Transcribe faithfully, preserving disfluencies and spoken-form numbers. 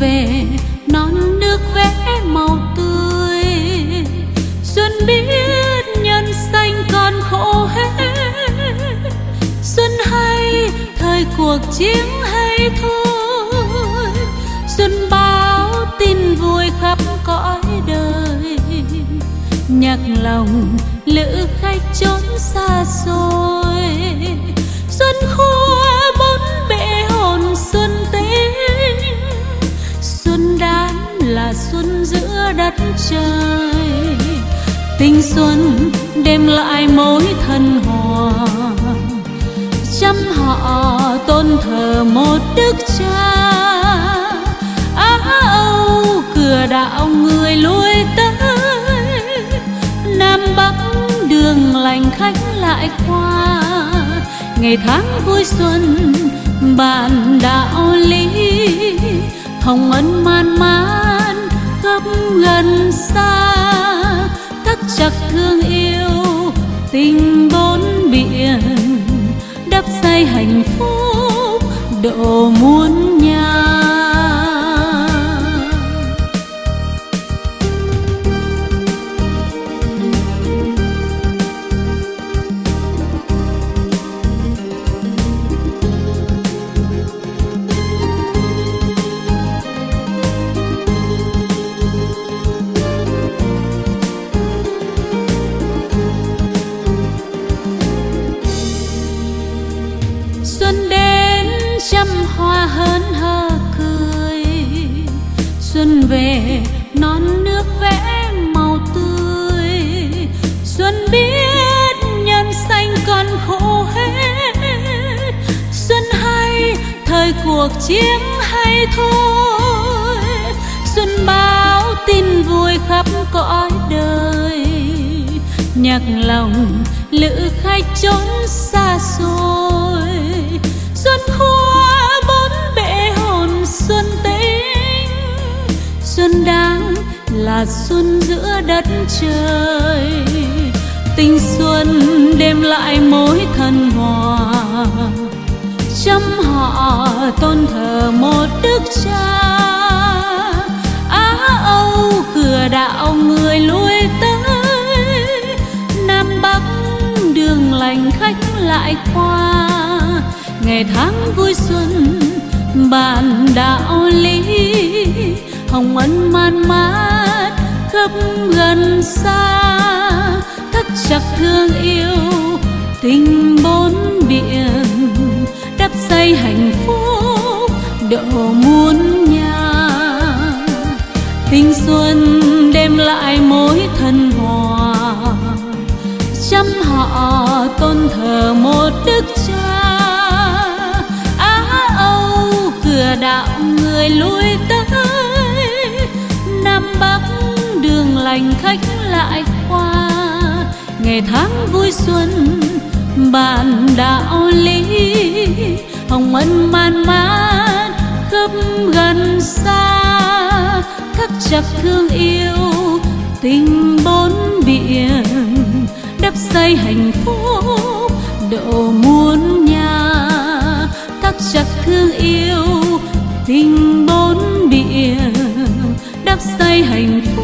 về non nước vẽ màu tươi, xuân biết nhân xanh còn khổ hết, xuân hay thời cuộc chiến hay thôi, xuân báo tin vui khắp cõi đời, nhạc lòng lữ khách trốn xa xôi. Xuân khua bốn bể hồn xuân tính, xuân đán là xuân giữa đất trời, tình xuân đem lại mối thân hòa, trăm họ tôn thờ một đức cha. Á âu cửa đạo người lui tới, nam bắc đường lành khách lại qua, ngày tháng vui xuân bàn đạo lý, hồng ân man mán khắp gần xa, thắt chặt thương yêu tình bốn biển, đắp xây hạnh phúc độ muôn nhà. Xuân đến trăm hoa hớn hở cười, xuân về non nước vẽ màu tươi, xuân biết nhân xanh còn khổ hết, xuân hay thời cuộc chiến hay thôi, xuân báo tin vui khắp cõi đời, nhạc lòng lữ khách trốn xa xôi. Xuân khua bốn bể hồn xuân tính, xuân đáng là xuân giữa đất trời, tình xuân đem lại mối thân hòa, trăm họ tôn thờ một đức cha. Á âu cửa đạo người lui tới, nam bắc đường lành khách lại qua, ngày tháng vui xuân bàn đạo lý, hồng ân man mát khắp gần xa, thắt chặt thương yêu tình bốn biển, đắp xây hạnh phúc độ muôn nhà. Tình xuân đem lại mối thân hòa, trăm họ tôn thờ một đức cha. Á âu cửa đạo người lui tới, nam bắc đường lành khách lại qua, ngày tháng vui xuân bàn đạo lý, hồng ân man mát khắp gần xa, thắt chặt thương yêu tình bốn biển, đắp xây hạnh phúc độ muôn nhà, thắt chặt thương yêu tình bốn biển, đắp xây hạnh phúc